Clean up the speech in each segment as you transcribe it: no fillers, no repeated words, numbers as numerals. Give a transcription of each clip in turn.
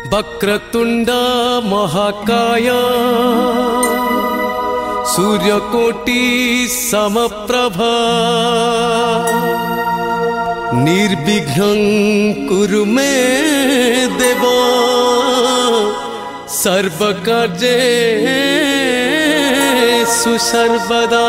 वक्रतुंड महाकाय सूर्यकोटि समप्रभा निर्विघ्नं कुरु मे देव सर्वकार्येषु सर्वदा।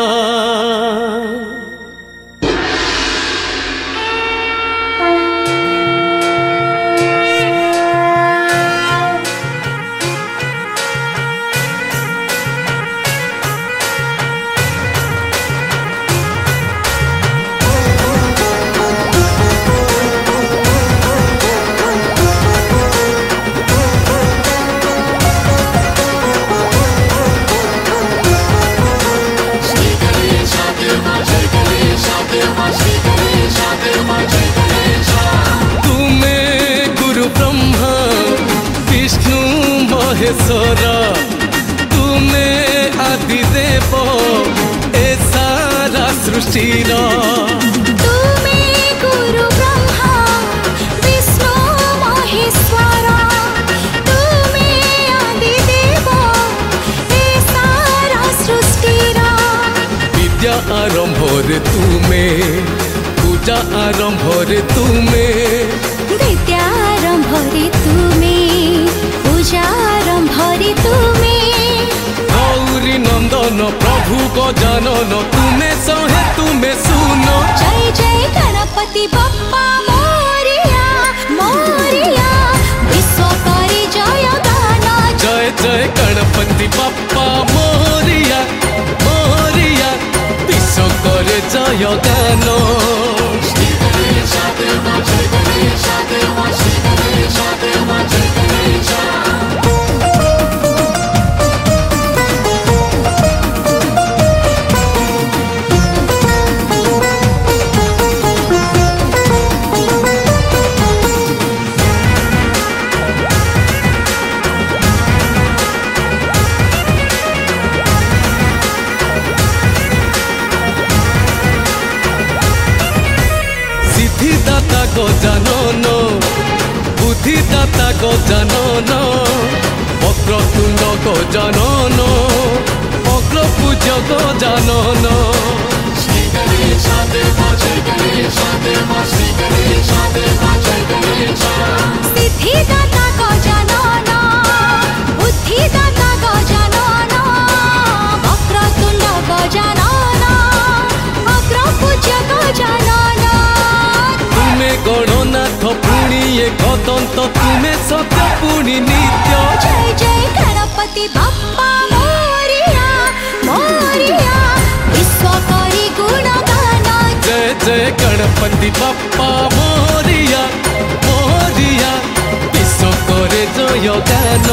तुमे आदिदेव ए सारा सृष्टिर तुमे गुरु ब्रह्मा विष्णु महेश्वर तुमे आदिदेव ए सारा सृष्टिर विद्या आरंभ रे तुमे पूजा आरंभ रे तुमे विद्या आरंभ रे तुमे पूजा आरंभ रे तुमे गौरी नंदन प्रभु गजानन तुमे सहे तुमे सुनो। जय जय गणपति बप्पा मोरिया मोरिया विश्वकरी जय गान। जय जय गणपति बप्पा मोरिया मोरिया विश्वकरी जय गान। सिद्धिदाता गजानन बुद्धिदाता गजानन वक्रतुंड गजानन अग्रपूज्य गजानन। सिद्धिदाता गजानन बुद्धिदाता गजानन वक्रतुंड गजानन अग्रपूज्य गजानन। तुमे गणनाथ पुणी एकदंत तुमे सत्य पुणी नित्य। जय जय गणपति बप्पा मोरिया मोरिया विश्वकरी गुणगान। जय जय गणपति बप्पा मोरिया मोरिया विश्वकरी जय गान।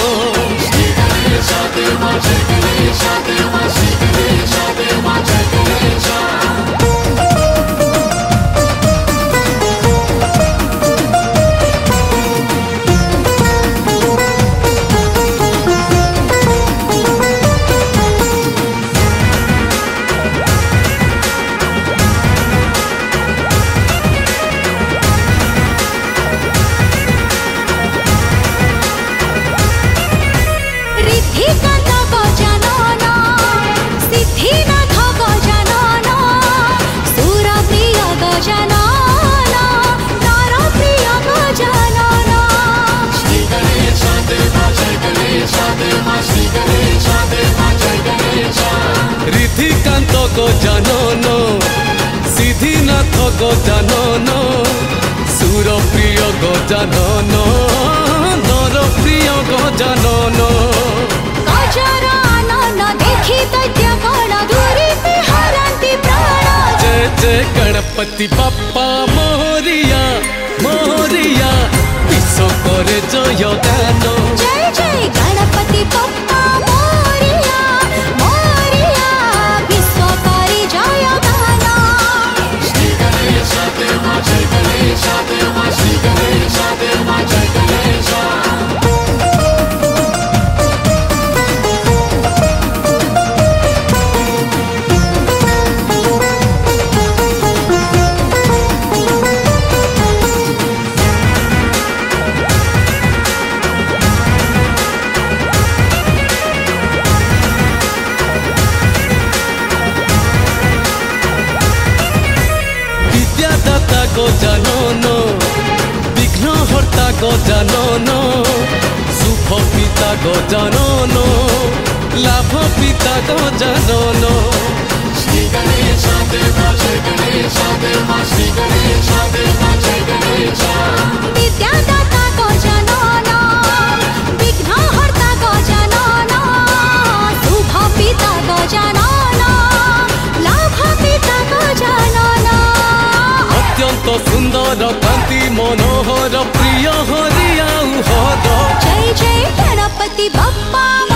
ऋद्धिकांत गजानन सिद्धिनाथ गजानन सुरप्रिय गजानन नरप्रिय गजानन। गजानन देखि दैत्य गण दूरी हरन्ति प्राण। जय जय गणपति बप्पा मोरिया मोरिया विश्वकरी जय गान। जय जय गणपति बप्पा मोरिया मोरिया विश्वकरी जय गान। गजानन शुभ पिता गजानन लाभ पिता गजानन श्री गणेश देवा जय गणेश देवा श्री गणेश देवा जय गणेश विद्यादाता गजानन विघ्नहर्ता गजानन शुभ पिता गजानन लाभ पिता गजानन अत्यंत सुंदर कांति मनोहर प्रिय हरिया हर जय जय गणपति बप्पा